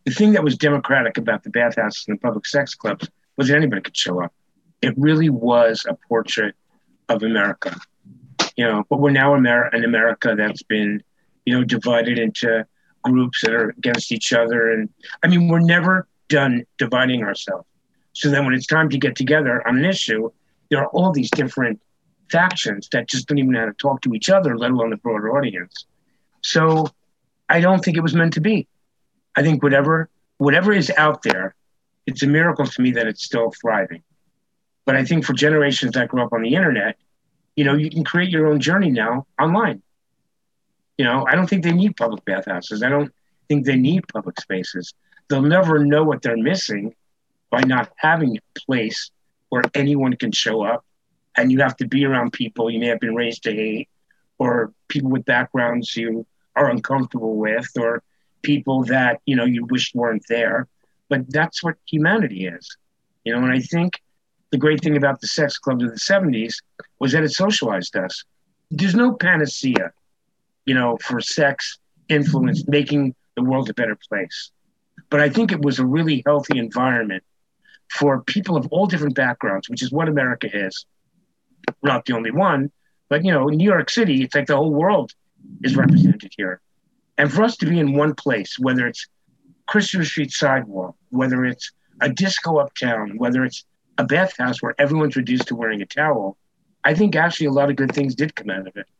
The thing that was democratic about the bathhouses and the public sex clubs was that anybody could show up. It really was a portrait of America, but we're now an America that's been, divided into groups that are against each other. And I mean, we're never done dividing ourselves. So then when it's time to get together on an issue, there are all these different factions that just don't even know how to talk to each other, let alone the broader audience. So I don't think it was meant to be. I think whatever is out there, it's a miracle to me that it's still thriving. But I think for generations that grew up on the internet, you can create your own journey now online. I don't think they need public bathhouses. I don't think they need public spaces. They'll never know what they're missing by not having a place where anyone can show up, and you have to be around people you may have been raised to hate, or people with backgrounds you are uncomfortable with, or people that, you wish weren't there. But that's what humanity is. And I think the great thing about the sex clubs of the 70s was that it socialized us. There's no panacea, for sex influence making the world a better place. But I think it was a really healthy environment for people of all different backgrounds, which is what America is. We're not the only one, but in New York City, it's like the whole world is represented here. And for us to be in one place, whether it's Christopher Street sidewalk, whether it's a disco uptown, whether it's a bathhouse where everyone's reduced to wearing a towel, I think actually a lot of good things did come out of it.